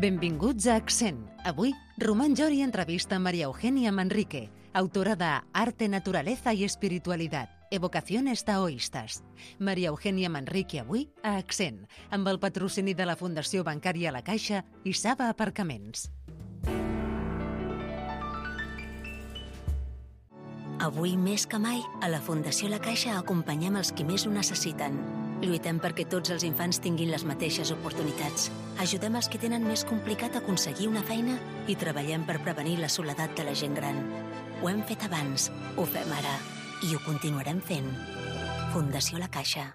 Benvinguts a Accent. Avui, Román Llori entrevista a María Eugenia Manrique, autora de Arte, Naturaleza y Espiritualidad, evocaciones taoístas. María Eugenia Manrique avui a Accent, amb el patrocini de la Fundació Bancària La Caixa i Saba Aparcaments. Avui més que mai, a la Fundació La Caixa acompanyem els qui més ho necessiten. Lluitem perquè tots els infants tinguin les mateixes oportunitats. Ajudem els que tenen més complicat aconseguir una feina i treballem per prevenir la soledat de la gent gran. Ho hem fet abans, ho fem ara i ho continuarem fent. Fundació La Caixa.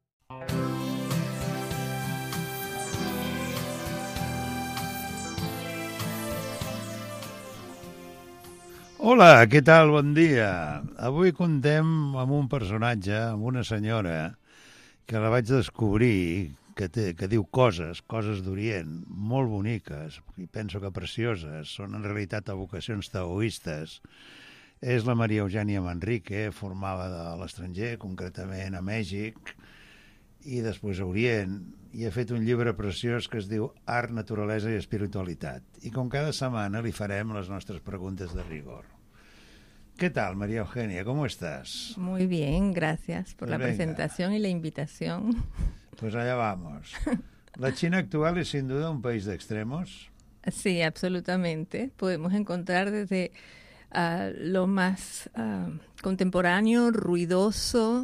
Hola, què tal? Bon dia. Avui contem amb un personatge, amb una senyora, que la vaig descobrir, que diu coses d'Orient, molt boniques, i penso que precioses, són en realitat evocacions taoistes. És la María Eugenia Manrique, formada a l'estranger, concretament a Mèxic, i després a Orient, i ha fet un llibre preciós que es diu Art, Naturalesa y Espiritualidad. Y con cada setmana li farem les nostres preguntes de rigor. ¿Qué tal, María Eugenia? ¿Cómo estás? Muy bien, gracias por la presentación y la invitación. Pues allá vamos. ¿La China actual es sin duda un país de extremos? Sí, absolutamente. Podemos encontrar desde lo más contemporáneo, ruidoso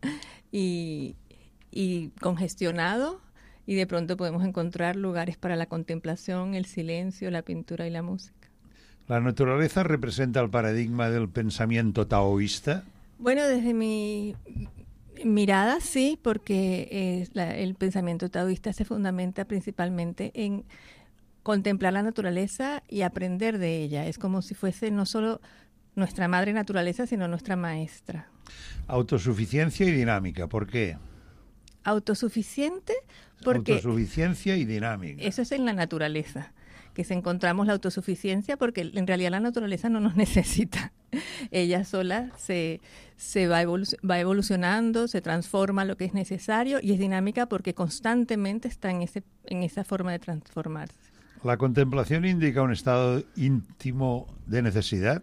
y congestionado, y de pronto podemos encontrar lugares para la contemplación, el silencio, la pintura y la música. ¿La naturaleza representa el paradigma del pensamiento taoísta? Bueno, desde mi mirada sí, porque el pensamiento taoísta se fundamenta principalmente en contemplar la naturaleza y aprender de ella. Es como si fuese no solo nuestra madre naturaleza, sino nuestra maestra. Autosuficiencia y dinámica, ¿por qué? Autosuficiente porque... Autosuficiencia y dinámica. Eso es en la naturaleza, que encontramos la autosuficiencia porque en realidad la naturaleza no nos necesita. Ella sola se va evolucionando, se transforma lo que es necesario, y es dinámica porque constantemente está en esa forma de transformarse. ¿La contemplación indica un estado íntimo de necesidad?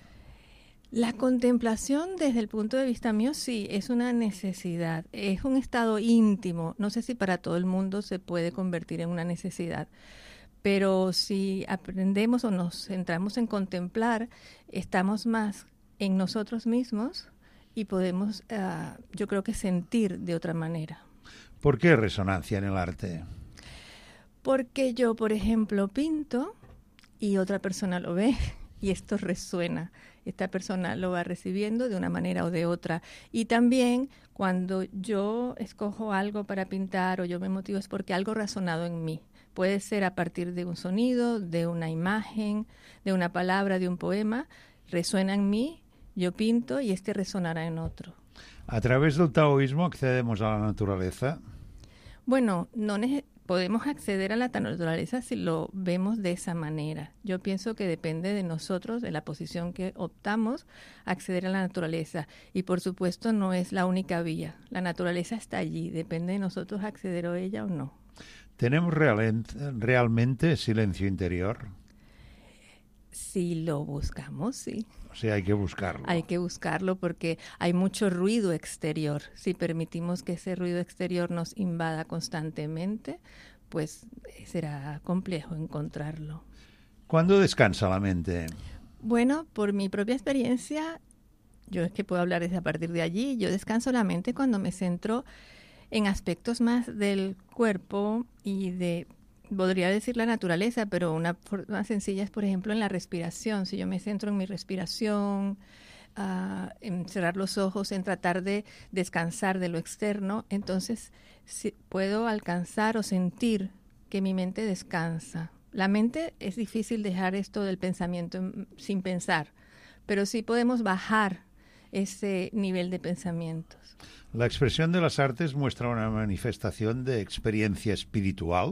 La contemplación, desde el punto de vista mío, sí, es una necesidad, es un estado íntimo. No sé si para todo el mundo se puede convertir en una necesidad, pero si aprendemos o nos centramos en contemplar, estamos más en nosotros mismos y podemos, yo creo que sentir de otra manera. ¿Por qué resonancia en el arte? Porque yo, por ejemplo, pinto y otra persona lo ve y esto resuena. Esta persona lo va recibiendo de una manera o de otra. Y también cuando yo escojo algo para pintar o yo me motivo es porque algo ha resonado en mí. Puede ser a partir de un sonido, de una imagen, de una palabra, de un poema. Resuena en mí, yo pinto y resonará en otro. ¿A través del taoísmo accedemos a la naturaleza? Bueno, podemos acceder a la naturaleza si lo vemos de esa manera. Yo pienso que depende de nosotros, de la posición que optamos, acceder a la naturaleza. Y por supuesto no es la única vía. La naturaleza está allí, depende de nosotros acceder a ella o no. ¿Tenemos realmente silencio interior? Si lo buscamos, sí. O sea, hay que buscarlo. Hay que buscarlo porque hay mucho ruido exterior. Si permitimos que ese ruido exterior nos invada constantemente, pues será complejo encontrarlo. ¿Cuándo descansa la mente? Bueno, por mi propia experiencia, yo es que puedo hablar desde a partir de allí, yo descanso la mente cuando me centro en aspectos más del cuerpo y podría decir la naturaleza, pero una forma sencilla es, por ejemplo, en la respiración. Si yo me centro en mi respiración, en cerrar los ojos, en tratar de descansar de lo externo, entonces puedo alcanzar o sentir que mi mente descansa. La mente es difícil dejar esto del pensamiento sin pensar, pero sí podemos bajar ese nivel de pensamientos. ¿La expresión de las artes muestra una manifestación de experiencia espiritual?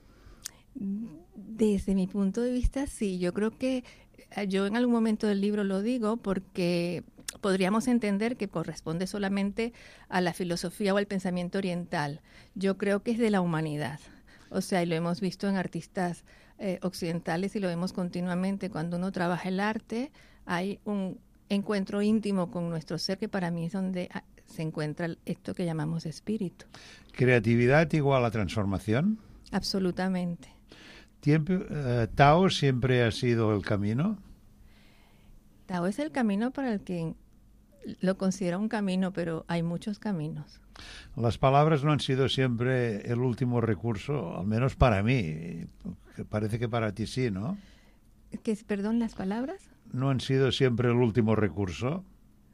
Desde mi punto de vista, sí. Yo creo que yo en algún momento del libro lo digo porque podríamos entender que corresponde solamente a la filosofía o al pensamiento oriental. Yo creo que es de la humanidad. O sea, y lo hemos visto en artistas occidentales y lo vemos continuamente. Cuando uno trabaja el arte, hay un encuentro íntimo con nuestro ser, que para mí es donde se encuentra esto que llamamos espíritu. ¿Creatividad igual a transformación? Absolutamente. ¿Tao siempre ha sido el camino? Tao es el camino para el que lo considera un camino, pero hay muchos caminos. Las palabras no han sido siempre el último recurso, al menos para mí. Parece que para ti sí, ¿no? Perdón, ¿las palabras? ¿No han sido siempre el último recurso?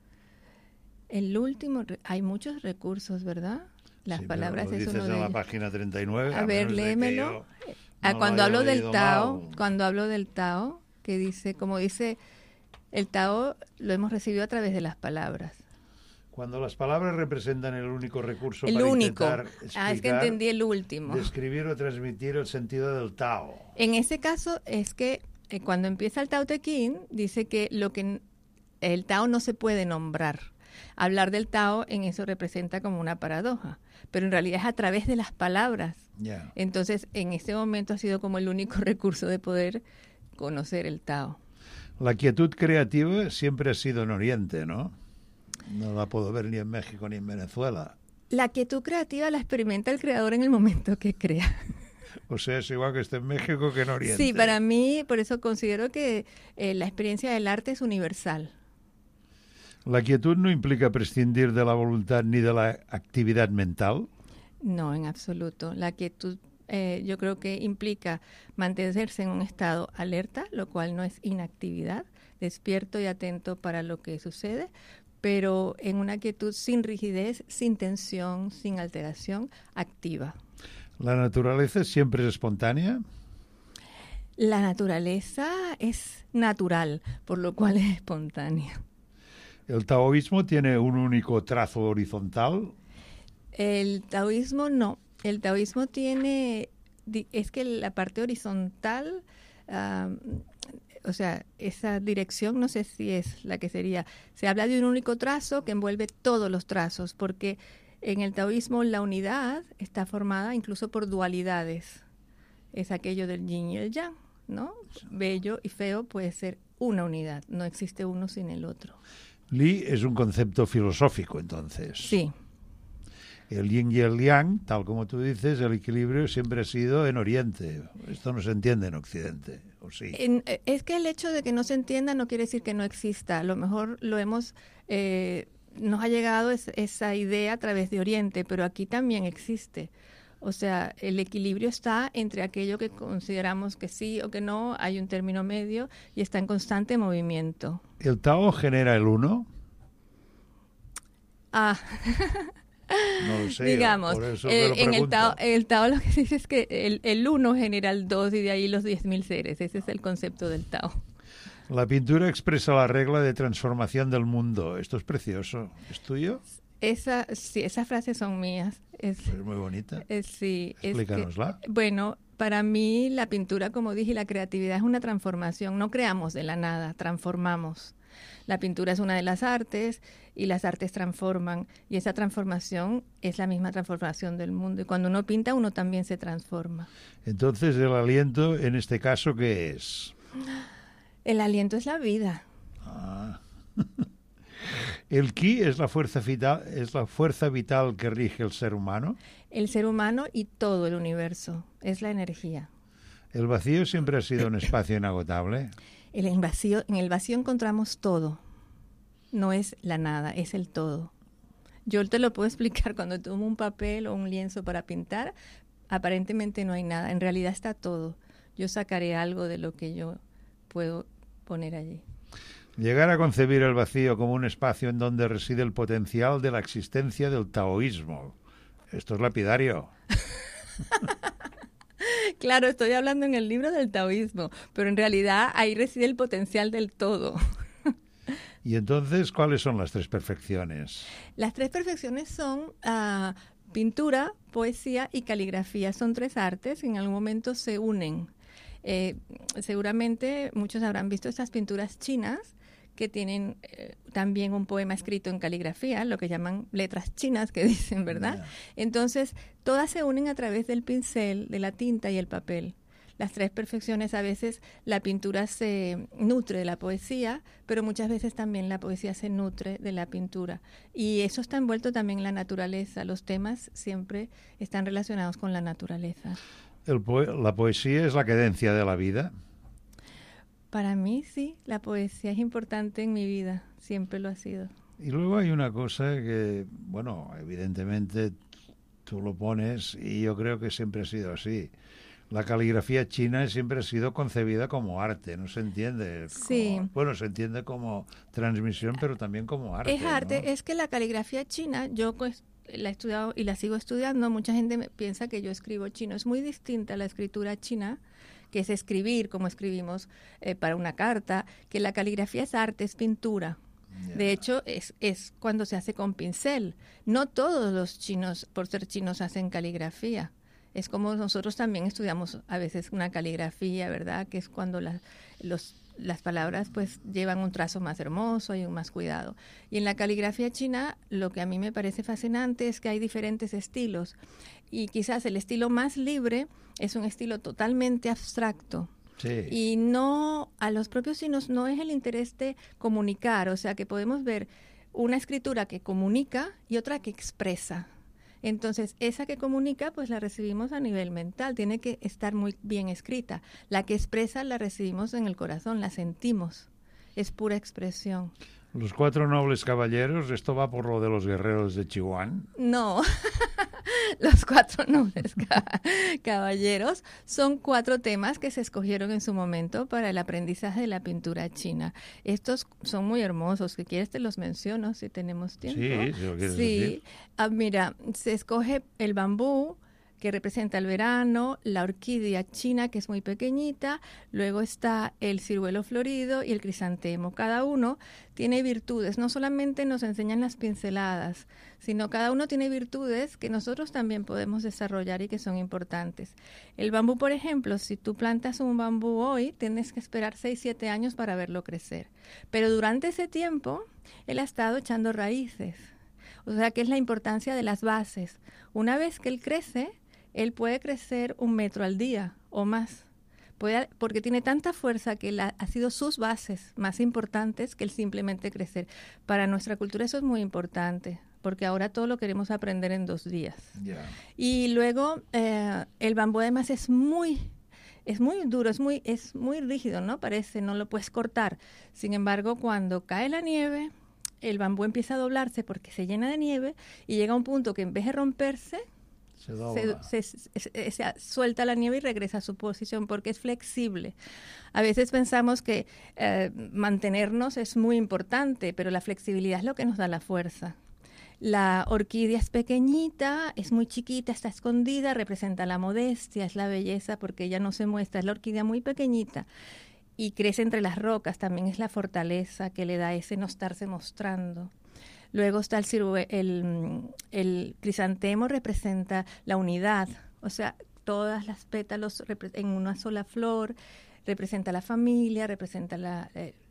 Hay muchos recursos, ¿verdad? Las palabras pero lo es dices uno de en la ellos. página 39. A ver, léemelo. Cuando hablo del Tao, que dice, como dice, el Tao lo hemos recibido a través de las palabras. Cuando las palabras representan el único recurso El para único. intentar explicar, Es que entendí el último. describir o transmitir el sentido del Tao. En ese caso es que cuando empieza el Tao Te Ching, dice que el Tao no se puede nombrar. Hablar del Tao en eso representa como una paradoja, pero en realidad es a través de las palabras. Yeah. Entonces, en ese momento ha sido como el único recurso de poder conocer el Tao. La quietud creativa siempre ha sido en Oriente, ¿no? No la puedo ver ni en México ni en Venezuela. La quietud creativa la experimenta el creador en el momento que crea. O sea, es igual que esté en México que en Oriente. Sí, para mí, por eso considero que la experiencia del arte es universal. ¿La quietud no implica prescindir de la voluntad ni de la actividad mental? No, en absoluto. La quietud yo creo que implica mantenerse en un estado alerta, lo cual no es inactividad, despierto y atento para lo que sucede, pero en una quietud sin rigidez, sin tensión, sin alteración, activa. ¿La naturaleza siempre es espontánea? La naturaleza es natural, por lo cual es espontánea. ¿El taoísmo tiene un único trazo horizontal? El taoísmo no. El taoísmo tiene, es que la parte horizontal, o sea, esa dirección no sé si es la que sería. Se habla de un único trazo que envuelve todos los trazos, porque en el taoísmo la unidad está formada incluso por dualidades. Es aquello del yin y el yang, ¿no? Bello y feo puede ser una unidad, no existe uno sin el otro. Li es un concepto filosófico, entonces. Sí. El yin y el yang, tal como tú dices, el equilibrio siempre ha sido en Oriente. Esto no se entiende en Occidente, ¿o sí? Es que el hecho de que no se entienda no quiere decir que no exista. A lo mejor nos ha llegado esa idea a través de Oriente, pero aquí también existe. O sea, el equilibrio está entre aquello que consideramos que sí o que no, hay un término medio y está en constante movimiento. ¿El Tao genera el uno? No lo sé. Digamos, por eso en el Tao lo que se dice es que el uno genera el dos y de ahí los 10.000 seres. Ese es el concepto del Tao. La pintura expresa la regla de transformación del mundo. Esto es precioso. ¿Es tuyo? Sí, esas frases son mías. Es muy bonita. Sí. Explícanosla. Bueno, para mí la pintura, como dije, y la creatividad es una transformación. No creamos de la nada, transformamos. La pintura es una de las artes y las artes transforman. Y esa transformación es la misma transformación del mundo. Y cuando uno pinta, uno también se transforma. Entonces, ¿el aliento en este caso qué es? El aliento es la vida. Ah. ¿El ki es la fuerza vital que rige el ser humano? El ser humano y todo el universo. Es la energía. ¿El vacío siempre ha sido un espacio inagotable? En el vacío encontramos todo. No es la nada, es el todo. Yo te lo puedo explicar cuando tomo un papel o un lienzo para pintar. Aparentemente no hay nada. En realidad está todo. Yo sacaré algo de lo que yo puedo poner allí. Llegar a concebir el vacío como un espacio en donde reside el potencial de la existencia del taoísmo. Esto es lapidario. Claro, estoy hablando en el libro del taoísmo, pero en realidad ahí reside el potencial del todo. Y entonces, ¿cuáles son las tres perfecciones? Las tres perfecciones son pintura, poesía y caligrafía. Son tres artes que en algún momento se unen. Seguramente muchos habrán visto estas pinturas chinas que tienen también un poema escrito en caligrafía, lo que llaman letras chinas que dicen, ¿verdad? Yeah. Entonces, todas se unen a través del pincel, de la tinta y el papel. las tres perfecciones, a veces la pintura se nutre de la poesía, pero muchas veces también la poesía se nutre de la pintura. Y eso está envuelto también en la naturaleza. Los temas siempre están relacionados con la naturaleza. ¿La poesía es la cadencia de la vida? Para mí sí, la poesía es importante en mi vida, siempre lo ha sido. Y luego hay una cosa que, bueno, evidentemente tú lo pones y yo creo que siempre ha sido así. La caligrafía china siempre ha sido concebida como arte, no se entiende. Sí. Bueno, se entiende como transmisión, pero también como arte. Es arte, ¿no? es que la caligrafía china, yo pues la he estudiado y la sigo estudiando, mucha gente piensa que yo escribo chino, es muy distinta a la escritura china, que es escribir como escribimos para una carta, que la caligrafía es arte, es pintura. De hecho, es cuando se hace con pincel. No todos los chinos, por ser chinos, hacen caligrafía. Es como nosotros también estudiamos a veces una caligrafía, ¿verdad? Que es cuando las palabras pues llevan un trazo más hermoso y un más cuidado. Y en la caligrafía china, lo que a mí me parece fascinante es que hay diferentes estilos. Y quizás el estilo más libre es un estilo totalmente abstracto. Sí. Y no, a los propios chinos no es el interés de comunicar, o sea que podemos ver una escritura que comunica y otra que expresa. Entonces, esa que comunica, pues la recibimos a nivel mental, tiene que estar muy bien escrita. La que expresa la recibimos en el corazón, la sentimos, es pura expresión. Los 4 nobles caballeros, ¿esto va por lo de los guerreros de Chihuahua? No, los 4 nobles caballeros son 4 temas que se escogieron en su momento para el aprendizaje de la pintura china. Estos son muy hermosos, si quieres te los menciono si tenemos tiempo. Sí, si lo quieres decir. Mira, se escoge el bambú, que representa el verano, la orquídea china, que es muy pequeñita, luego está el ciruelo florido y el crisantemo. Cada uno tiene virtudes, no solamente nos enseñan las pinceladas, sino cada uno tiene virtudes que nosotros también podemos desarrollar y que son importantes. El bambú, por ejemplo, si tú plantas un bambú hoy, tienes que esperar 6-7 años para verlo crecer. Pero durante ese tiempo, él ha estado echando raíces. O sea, que es la importancia de las bases. Una vez que él crece, él puede crecer 1 metro al día o más, porque tiene tanta fuerza que ha sido sus bases más importantes que el simplemente crecer. Para nuestra cultura eso es muy importante, porque ahora todo lo queremos aprender en 2 días. Yeah. Y luego el bambú además es muy duro, es muy rígido, ¿no? Parece, no lo puedes cortar. Sin embargo, cuando cae la nieve, el bambú empieza a doblarse porque se llena de nieve y llega a un punto que en vez de romperse, se suelta la nieve y regresa a su posición porque es flexible. A veces pensamos que mantenernos es muy importante, pero la flexibilidad es lo que nos da la fuerza. La orquídea es pequeñita, es muy chiquita, está escondida, representa la modestia, es la belleza porque ella no se muestra, es la orquídea muy pequeñita y crece entre las rocas, también es la fortaleza que le da ese no estarse mostrando. Luego está el crisantemo, representa la unidad, o sea, todas las pétalos en una sola flor, representa la familia, representa la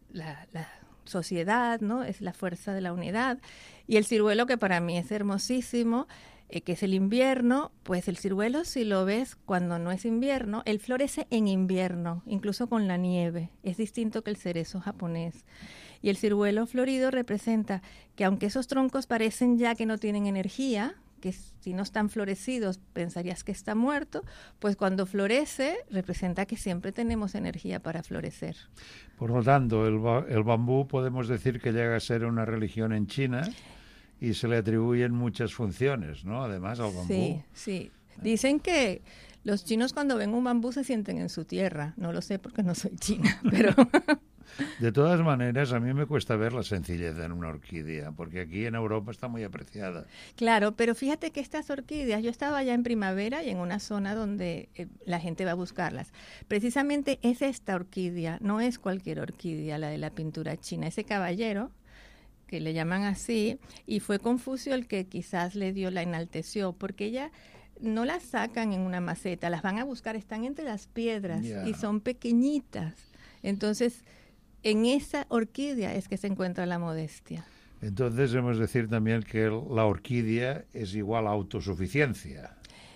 sociedad, ¿no? Es la fuerza de la unidad. Y el ciruelo, que para mí es hermosísimo, que es el invierno, pues el ciruelo, si lo ves cuando no es invierno, él florece en invierno, incluso con la nieve. Es distinto que el cerezo japonés. Y el ciruelo florido representa que aunque esos troncos parecen ya que no tienen energía, que si no están florecidos pensarías que está muerto, pues cuando florece representa que siempre tenemos energía para florecer. Por lo tanto, el bambú podemos decir que llega a ser una religión en China y se le atribuyen muchas funciones, ¿no? Además al bambú. Sí, sí. Dicen que los chinos cuando ven un bambú se sienten en su tierra. No lo sé porque no soy china, pero... De todas maneras, a mí me cuesta ver la sencillez en una orquídea, porque aquí en Europa está muy apreciada. Claro, pero fíjate que estas orquídeas, yo estaba allá en primavera y en una zona donde la gente va a buscarlas. Precisamente es esta orquídea, no es cualquier orquídea, la de la pintura china. Ese caballero, que le llaman así, y fue Confucio el que quizás la enalteció, porque ella... no las sacan en una maceta, las van a buscar, están entre las piedras y son pequeñitas. Entonces, en esa orquídea es que se encuentra la modestia. Entonces, debemos decir también que la orquídea es igual a autosuficiencia.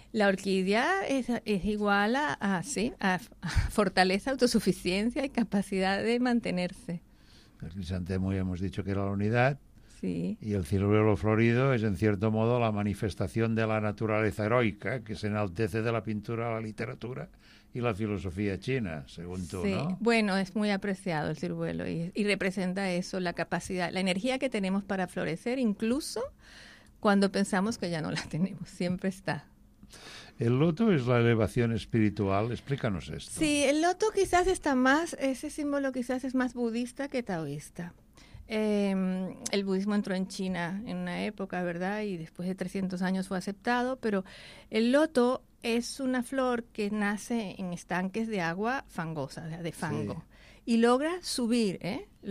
La orquídea es igual a fortaleza, autosuficiencia y capacidad de mantenerse. El crisantemo ya hemos dicho que era la unidad. Sí. Y el ciruelo florido es en cierto modo la manifestación de la naturaleza heroica que se enaltece de la pintura a la literatura y la filosofía china, según tú, sí. ¿no? Bueno, es muy apreciado el ciruelo y representa eso, la capacidad, la energía que tenemos para florecer, incluso cuando pensamos que ya no la tenemos, siempre está. El loto es la elevación espiritual, explícanos esto. Sí, el loto quizás está más, ese símbolo quizás es más budista que taoísta. El budismo entró en China en una época, ¿verdad? Y después de 300 años fue aceptado, pero el loto es una flor que nace en estanques de agua fangosa, de fango, y logra subir,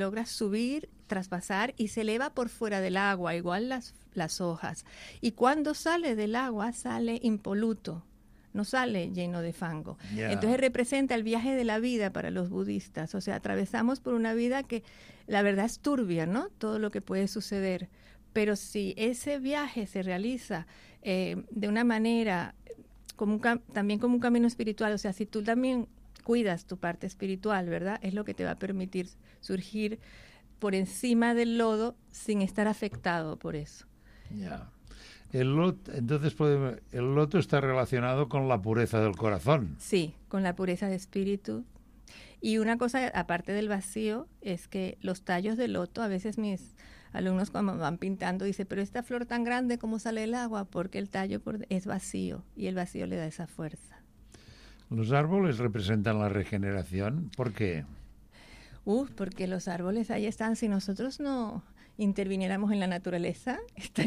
traspasar y se eleva por fuera del agua, igual las hojas. Y cuando sale del agua sale impoluto, no sale lleno de fango. Yeah. Entonces representa el viaje de la vida para los budistas. O sea, atravesamos por una vida que la verdad es turbia, ¿no? Todo lo que puede suceder. Pero si ese viaje se realiza de una manera, también como un camino espiritual, o sea, si tú también cuidas tu parte espiritual, ¿verdad? Es lo que te va a permitir surgir por encima del lodo sin estar afectado por eso. Ya. El loto está relacionado con la pureza del corazón. Sí, con la pureza de espíritu. Y una cosa, aparte del vacío, es que los tallos de loto, a veces mis alumnos cuando van pintando dicen, pero esta flor tan grande, ¿cómo sale el agua? Porque el tallo es vacío y el vacío le da esa fuerza. ¿Los árboles representan la regeneración? ¿Por qué? Porque los árboles ahí están. Si nosotros no interviniéramos en la naturaleza,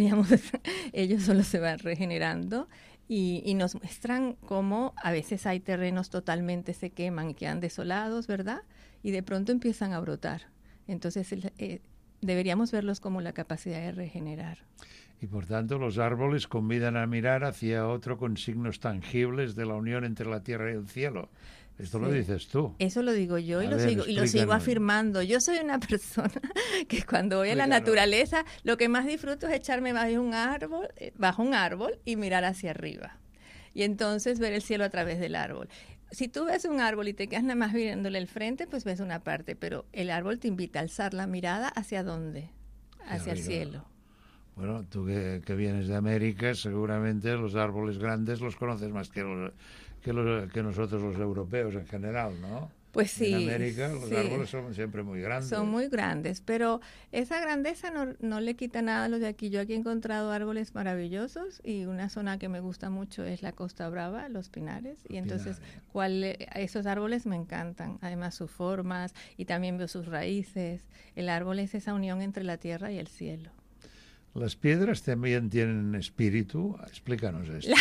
ellos solo se van regenerando y nos muestran cómo a veces hay terrenos totalmente se queman y quedan desolados, ¿verdad? Y de pronto empiezan a brotar. Entonces deberíamos verlos como la capacidad de regenerar. Y por tanto los árboles convidan a mirar hacia otro con signos tangibles de la unión entre la tierra y el cielo. Esto lo dices tú. Eso lo digo yo y lo sigo afirmando. Yo soy una persona que cuando voy a la naturaleza, lo que más disfruto es echarme bajo un árbol y mirar hacia arriba. Y entonces ver el cielo a través del árbol. Si tú ves un árbol y te quedas nada más viéndole el frente, pues ves una parte, pero el árbol te invita a alzar la mirada ¿hacia dónde? Hacia el cielo. Bueno, tú que vienes de América, seguramente los árboles grandes los conoces más que nosotros los europeos en general, ¿no? Pues sí. En América los árboles son siempre muy grandes. Son muy grandes, pero esa grandeza no le quita nada a los de aquí. Yo aquí he encontrado árboles maravillosos y una zona que me gusta mucho es la Costa Brava, los pinares. Y entonces esos árboles me encantan, además sus formas y también veo sus raíces. El árbol es esa unión entre la tierra y el cielo. ¿Las piedras también tienen espíritu? Explícanos esto.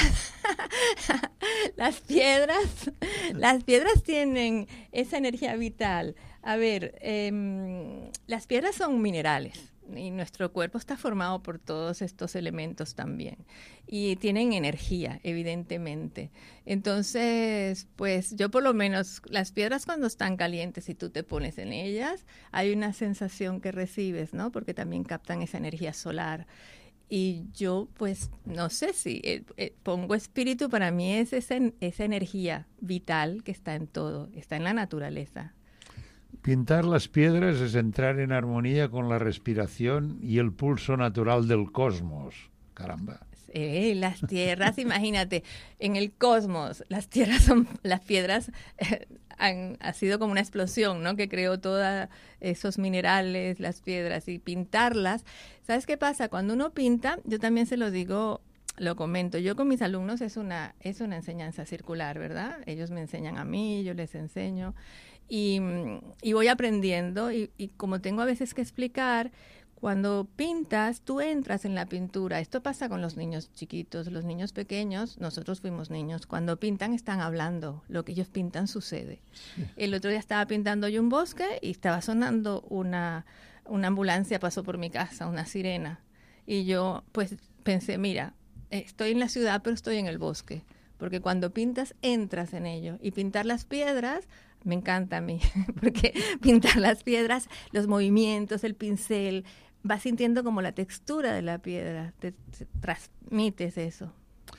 Las piedras tienen esa energía vital. A ver, las piedras son minerales y nuestro cuerpo está formado por todos estos elementos también y tienen energía, evidentemente. Entonces, pues yo por lo menos, las piedras cuando están calientes y tú te pones en ellas, hay una sensación que recibes, ¿no? Porque también captan esa energía solar. Y yo, pues, no sé si pongo espíritu, para mí es esa energía vital que está en todo, está en la naturaleza. Pintar las piedras es entrar en armonía con la respiración y el pulso natural del cosmos. Caramba. Las tierras, imagínate, en el cosmos, las piedras ha sido como una explosión, ¿no? Que creó todos esos minerales, las piedras, y pintarlas. ¿Sabes qué pasa? Cuando uno pinta, yo también se lo digo, lo comento, yo con mis alumnos es una enseñanza circular, ¿verdad? Ellos me enseñan a mí, yo les enseño, y voy aprendiendo, y como tengo a veces que explicar, cuando pintas, tú entras en la pintura. Esto pasa con los niños chiquitos, los niños pequeños, nosotros fuimos niños. Cuando pintan están hablando, lo que ellos pintan sucede. Sí. El otro día estaba pintando yo un bosque y estaba sonando una ambulancia, pasó por mi casa, una sirena. Y yo pues pensé, mira, estoy en la ciudad pero estoy en el bosque. Porque cuando pintas entras en ello. Y pintar las piedras me encanta a mí, porque pintar las piedras, los movimientos, el pincel, vas sintiendo como la textura de la piedra, te transmites eso.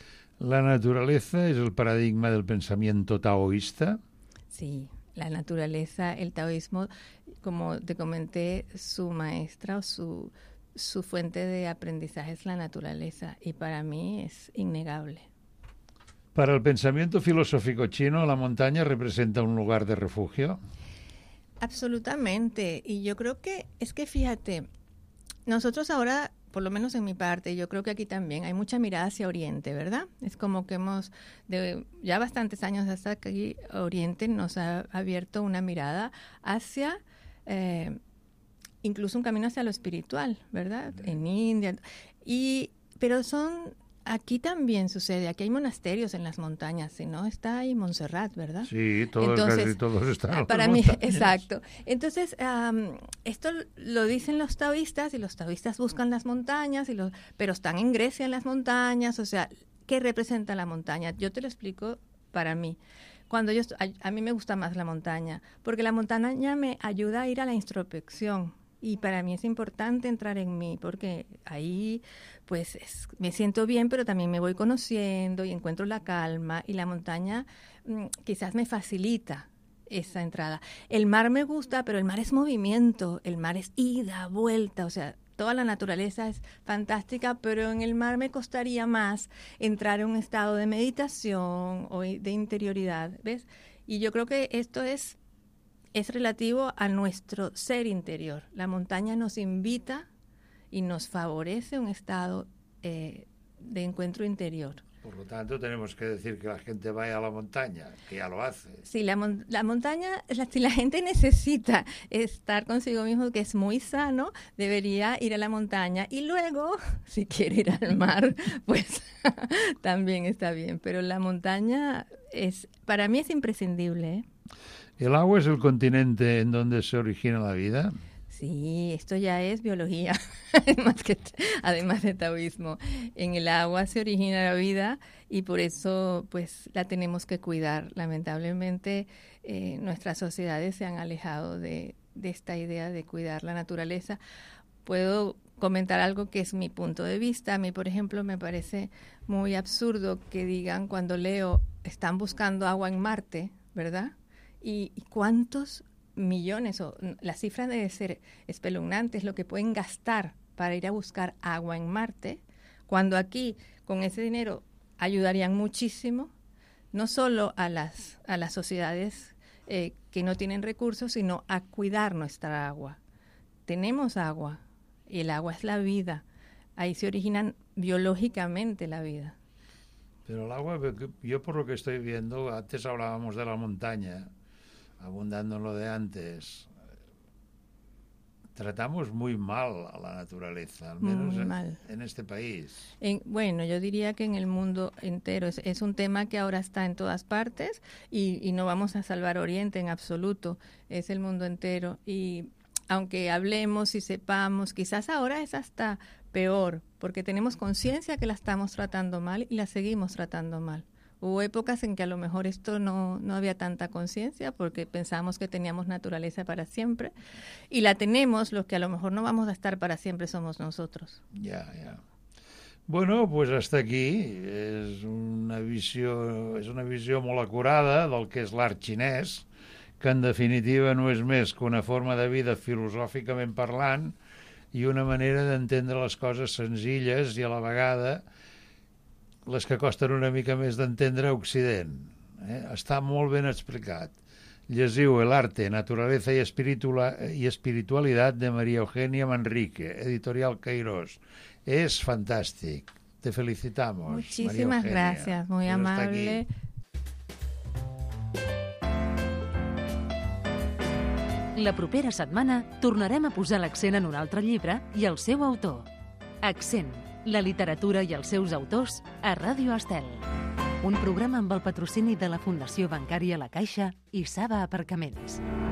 ¿La naturaleza es el paradigma del pensamiento taoísta? Sí, la naturaleza, el taoísmo, como te comenté, su maestra o su fuente de aprendizaje es la naturaleza y para mí es innegable. Para el pensamiento filosófico chino, ¿la montaña representa un lugar de refugio? Absolutamente. Y yo creo que, fíjate, nosotros ahora, por lo menos en mi parte, yo creo que aquí también hay mucha mirada hacia Oriente, ¿verdad? Es como que de ya bastantes años hasta aquí, Oriente nos ha abierto una mirada hacia, incluso un camino hacia lo espiritual, ¿verdad? En India. Pero aquí también sucede, aquí hay monasterios en las montañas, si no está ahí Montserrat, ¿verdad? Sí, casi todos están en las para mí, montañas. exacto. Entonces, esto lo dicen los taoístas y los taoístas buscan las montañas, pero están en Grecia en las montañas, o sea, ¿qué representa la montaña? Yo te lo explico para mí. A mí me gusta más la montaña, porque la montaña me ayuda a ir a la introspección. Y para mí es importante entrar en mí, porque ahí pues me siento bien, pero también me voy conociendo y encuentro la calma. Y la montaña quizás me facilita esa entrada. El mar me gusta, pero el mar es movimiento, el mar es ida, vuelta, o sea, toda la naturaleza es fantástica, pero en el mar me costaría más entrar en un estado de meditación o de interioridad, ¿ves? Y yo creo que esto es relativo a nuestro ser interior. La montaña nos invita y nos favorece un estado de encuentro interior. Por lo tanto, tenemos que decir que la gente vaya a la montaña, que ya lo hace. Sí, la montaña, si la gente necesita estar consigo mismo, que es muy sano, debería ir a la montaña. Y luego, si quiere ir al mar, pues también está bien. Pero la montaña para mí es imprescindible, ¿eh? ¿El agua es el continente en donde se origina la vida? Sí, esto ya es biología, además de taoísmo. En el agua se origina la vida y por eso pues la tenemos que cuidar. Lamentablemente nuestras sociedades se han alejado de esta idea de cuidar la naturaleza. Puedo comentar algo que es mi punto de vista. A mí, por ejemplo, me parece muy absurdo que digan cuando leo están buscando agua en Marte, ¿verdad? ¿Y cuántos millones, o la cifra debe ser espeluznante, es lo que pueden gastar para ir a buscar agua en Marte, cuando aquí con ese dinero ayudarían muchísimo, no solo a las sociedades que no tienen recursos, sino a cuidar nuestra agua. Tenemos agua y el agua es la vida. Ahí se originan biológicamente la vida. Pero el agua, yo por lo que estoy viendo, antes hablábamos de la montaña, abundando en lo de antes, tratamos muy mal a la naturaleza, al menos en este país. Bueno, yo diría que en el mundo entero. Es un tema que ahora está en todas partes y no vamos a salvar Oriente en absoluto. Es el mundo entero. Y aunque hablemos y sepamos, quizás ahora es hasta peor, porque tenemos conciencia que la estamos tratando mal y la seguimos tratando mal. Hubo épocas en que a lo mejor esto no había tanta conciencia porque pensábamos que teníamos naturaleza para siempre y la tenemos, los que a lo mejor no vamos a estar para siempre somos nosotros. Ya. Bueno, pues hasta aquí és una visió molt acurada del que és l'art xinès, que en definitiva no és més que una forma de vida filosòficament parlant i una manera d'entendre les coses senzilles i a la vegada les que costen una mica més d'entendre a Occident. Està molt ben explicat. Llegiu El arte, naturaleza y espiritualidad de María Eugenia Manrique, editorial Cairós. Es fantàstic. Te felicitamos, Muchísimas gracias, muy amable. La propera setmana tornarem a posar l'accent en un altre llibre i el seu autor. Accent, la literatura i els seus autors a Ràdio Estel. Un programa amb el patrocini de la Fundació Bancària La Caixa i Saba Aparcaments.